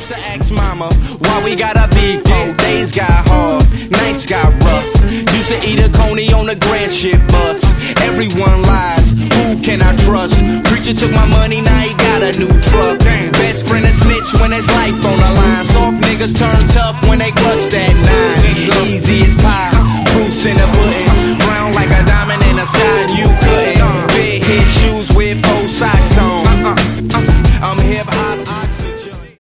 used to ask mama why we gotta be poor. Days got hard, nights got rough. Used to eat a coney on the grand shit bus. Everyone lies, who can I trust? Preacher took my money, now he got a new truck. Best friend a snitch when there's life on the line. Soft niggas turn tough when they clutch that 9. Easy as pie, proofs in the pudding.